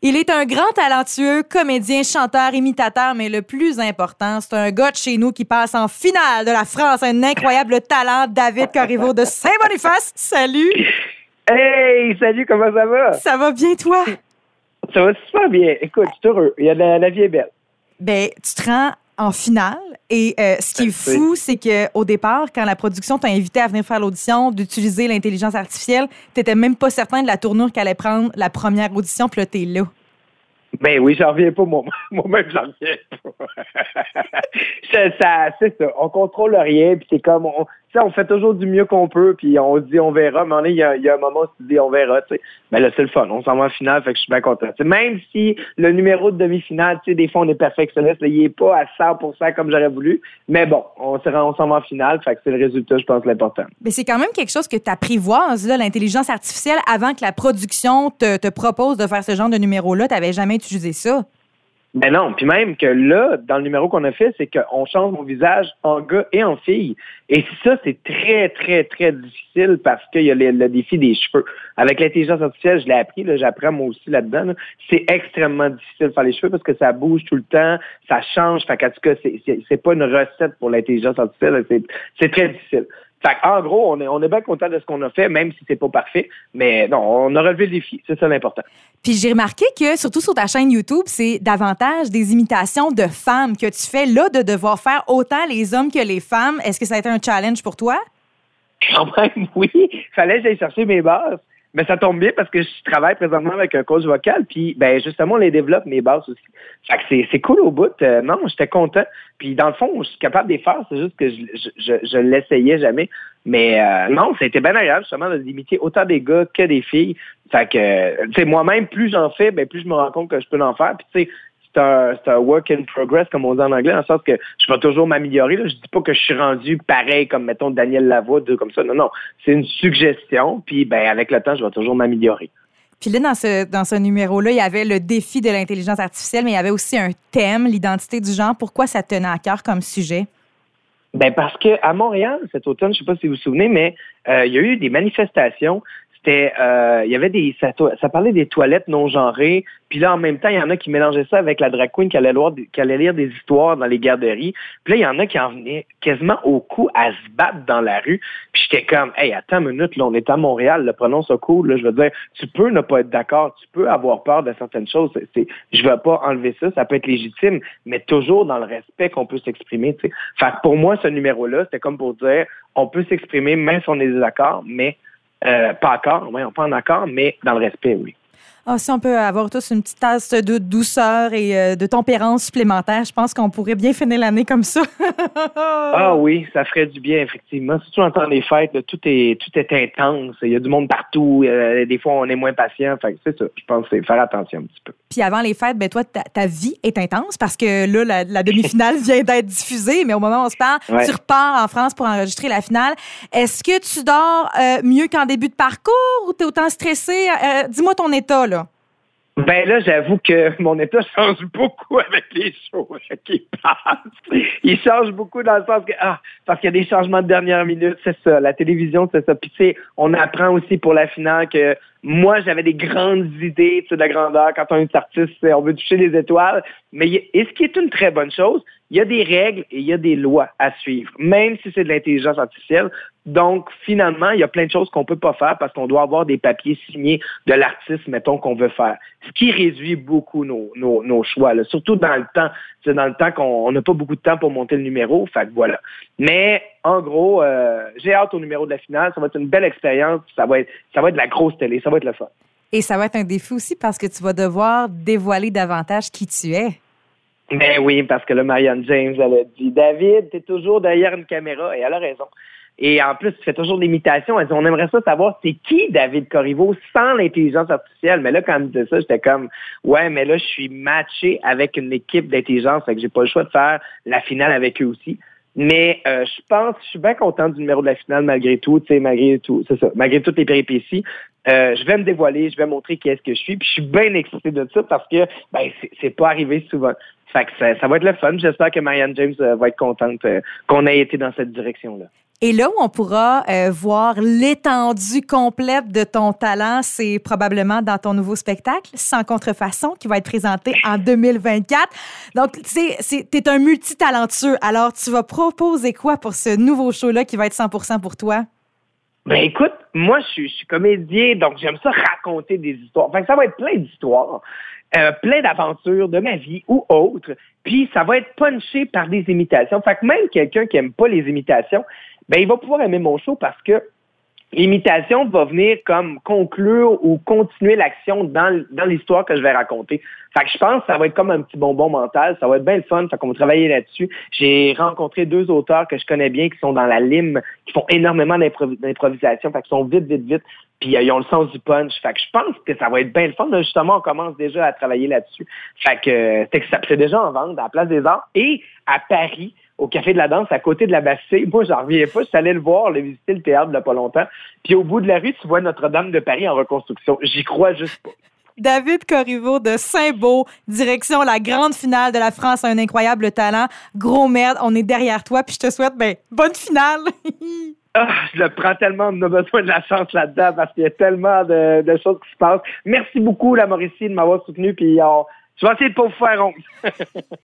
Il est un grand talentueux, comédien, chanteur, imitateur, mais le plus important, c'est un gars de chez nous qui passe en finale de la France. Un incroyable talent, David Corriveau de Saint-Boniface. Salut! Hey, salut, comment ça va? Ça va bien, toi? Ça va super bien. Écoute, je suis heureux. La vie est belle. Ben, tu te rends en finale et ce qui est fou, c'est qu'au départ, quand la production t'a invité à venir faire l'audition, d'utiliser l'intelligence artificielle, t'étais même pas certain de la tournure qu'allait prendre la première audition, puis là, t'es là. Ben oui, j'en reviens pas, moi-même, j'en reviens pas. c'est ça, on contrôle rien, puis c'est comme, on fait toujours du mieux qu'on peut, puis on dit on verra, mais il y a un moment où tu dis on verra, tu sais. Mais là, c'est le fun, on s'en va en finale, fait que je suis bien content. T'sais, même si le numéro de demi-finale, tu sais, des fois, on est perfectionniste, là, il est pas à 100% comme j'aurais voulu, mais bon, on s'en va en finale, fait que c'est le résultat, je pense, l'important. Mais c'est quand même quelque chose que tu apprivoises, là, l'intelligence artificielle, avant que la production te propose de faire ce genre de numéro-là. Tu n'avais jamais utilisé ça. Ben non, puis même que là, dans le numéro qu'on a fait, c'est qu'on change mon visage en gars et en fille. Et ça, c'est très, très, très difficile parce qu'il y a le défi des cheveux. Avec l'intelligence artificielle, je l'ai appris, là, j'apprends moi aussi là-dedans. Là. C'est extrêmement difficile de faire les cheveux parce que ça bouge tout le temps, ça change. Fait qu'en tout cas, c'est pas une recette pour l'intelligence artificielle, c'est très difficile. Fait en gros, on est bien content de ce qu'on a fait, même si c'est pas parfait. Mais non, on a relevé le défi. C'est ça l'important. Puis j'ai remarqué que, surtout sur ta chaîne YouTube, c'est davantage des imitations de femmes que tu fais là, de devoir faire autant les hommes que les femmes. Est-ce que ça a été un challenge pour toi? Quand même, oui. Fallait que j'aille chercher mes bases. Mais ça tombe bien parce que je travaille présentement avec un coach vocal, puis ben justement, on les développe, mes bases aussi. Fait que c'est cool au bout. Non, j'étais content. Puis dans le fond, je suis capable de les faire, c'est juste que je l'essayais jamais. Mais non, ça a été bien agréable justement d'imiter autant des gars que des filles. Fait que, tu sais, moi-même, plus j'en fais, ben plus je me rends compte que je peux en faire. Puis tu sais, c'est un work in progress, comme on dit en anglais, dans le sens que je vais toujours m'améliorer. Là. Je dis pas que je suis rendu pareil comme, mettons, Daniel Lavoie, comme ça. Non. C'est une suggestion, puis ben avec le temps, je vais toujours m'améliorer. Puis là, dans ce numéro-là, il y avait le défi de l'intelligence artificielle, mais il y avait aussi un thème, l'identité du genre. Pourquoi ça tenait à cœur comme sujet? Ben parce que à Montréal, cet automne, je sais pas si vous vous souvenez, mais il y a eu des manifestations. C'était, il y avait ça parlait des toilettes non genrées. Puis là, en même temps, il y en a qui mélangeaient ça avec la drag queen qui allait lire des histoires dans les garderies. Puis là, il y en a qui en venaient quasiment au cou à se battre dans la rue. Puis j'étais comme, hey, attends une minute, là, on est à Montréal, le prononce au cou. Là, je veux dire, tu peux ne pas être d'accord, tu peux avoir peur de certaines choses. Je veux pas enlever ça, ça peut être légitime, mais toujours dans le respect qu'on peut s'exprimer. Tu sais. Fait que pour moi, ce numéro-là, c'était comme pour dire, on peut s'exprimer même si on est d'accord, mais pas en accord, mais dans le respect, oui. Ah, si on peut avoir tous une petite tasse de douceur et de tempérance supplémentaire, je pense qu'on pourrait bien finir l'année comme ça. Ah oui, ça ferait du bien, effectivement. Surtout en temps des fêtes, là, tout est intense. Il y a du monde partout. Des fois, on est moins patient. Fait que c'est ça. Je pense que c'est faire attention un petit peu. Puis avant les fêtes, ben toi, ta vie est intense parce que là, la demi-finale vient d'être diffusée, mais au moment où on se parle, tu repars en France pour enregistrer la finale. Est-ce que tu dors mieux qu'en début de parcours ou t'es autant stressé? Dis-moi ton état, là. Ben là, j'avoue que mon état change beaucoup avec les shows qui passent. Il change beaucoup dans le sens que, parce qu'il y a des changements de dernière minute, c'est ça. La télévision, c'est ça. Puis tu sais, on apprend aussi pour la finale que moi, j'avais des grandes idées, tu sais, de la grandeur. Quand on est artiste, on veut toucher les étoiles. Mais et ce qui est une très bonne chose, il y a des règles et il y a des lois à suivre, même si c'est de l'intelligence artificielle. Donc, finalement, il y a plein de choses qu'on peut pas faire parce qu'on doit avoir des papiers signés de l'artiste, mettons, qu'on veut faire. Ce qui réduit beaucoup nos choix, là. Surtout dans le temps. C'est dans le temps qu'on n'a pas beaucoup de temps pour monter le numéro. Fait que voilà. Mais, en gros, j'ai hâte au numéro de la finale. Ça va être une belle expérience. Ça va être de la grosse télé. Ça va être le fun. Et ça va être un défi aussi parce que tu vas devoir dévoiler davantage qui tu es. Ben oui, parce que là, Marianne James, elle a dit, David, t'es toujours derrière une caméra. Et elle a raison. Et en plus, tu fais toujours de l'imitation. Elle dit, on aimerait ça savoir c'est qui David Corriveau sans l'intelligence artificielle. Mais là, quand elle me disait ça, j'étais comme, ouais, mais là, je suis matché avec une équipe d'intelligence. Fait que j'ai pas le choix de faire la finale avec eux aussi. Mais je suis bien content du numéro de la finale malgré tout, tu sais, malgré tout, c'est ça, malgré toutes les péripéties. Je vais me dévoiler, je vais montrer qui est-ce que je suis, puis je suis bien excité de ça parce que c'est pas arrivé souvent. Fait que ça va être le fun. J'espère que Marianne James va être contente qu'on ait été dans cette direction-là. Et là où on pourra voir l'étendue complète de ton talent, c'est probablement dans ton nouveau spectacle, Sans contrefaçon, qui va être présenté en 2024. Donc, t'es un multitalentueux. Alors, tu vas proposer quoi pour ce nouveau show-là qui va être 100% pour toi? Ben écoute, moi je suis comédien, donc j'aime ça raconter des histoires. Enfin, ça va être plein d'histoires, plein d'aventures de ma vie ou autres. Puis ça va être punché par des imitations. Fait que même quelqu'un qui aime pas les imitations, ben il va pouvoir aimer mon show parce que l'imitation va venir comme conclure ou continuer l'action dans l'histoire que je vais raconter. Fait que je pense que ça va être comme un petit bonbon mental. Ça va être bien le fun. Fait qu'on va travailler là-dessus. J'ai rencontré 2 auteurs que je connais bien qui sont dans la lime, qui font énormément d'improvisation. Fait qu'ils sont vite. Puis ils ont le sens du punch. Fait que je pense que ça va être bien le fun. Là, justement, on commence déjà à travailler là-dessus. Fait que c'est déjà en vente à la Place des Arts. Et à Paris, au Café de la Danse, à côté de la Bastille. Moi, j'en reviens pas. Je suis allé le voir, le visiter le théâtre il n'y a pas longtemps. Puis au bout de la rue, tu vois Notre-Dame de Paris en reconstruction. J'y crois juste pas. David Corriveau de Saint-Beau, direction la grande finale de La France a un incroyable talent. Gros merde, on est derrière toi. Puis je te souhaite, bonne finale! Je le prends tellement, on a besoin de la chance là-dedans parce qu'il y a tellement de choses qui se passent. Merci beaucoup, la Mauricie, de m'avoir soutenu. Puis je vais essayer de pas vous faire honte.